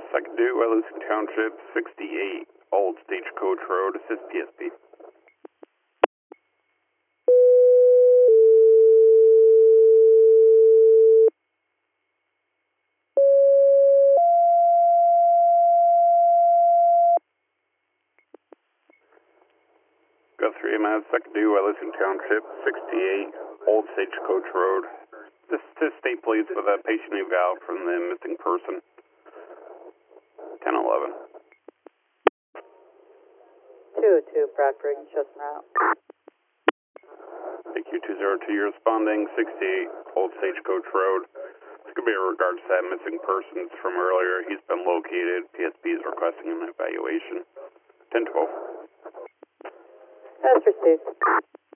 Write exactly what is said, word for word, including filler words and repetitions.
Second due, Wellington Township, sixty-eight, Old Stagecoach Road, assist P S B. Guthrie, Mass, second due, Wellington Township, sixty-eight, Old Stagecoach Road. This is state police with a patient eval from the missing person. ten eleven. two oh two, Bradford, just route. Thank you, two zero two, you're responding, sixty-eight, Old Stagecoach Road. This could be in regards to that missing persons from earlier. He's been located. P S B is requesting an evaluation. ten twelve. That's received.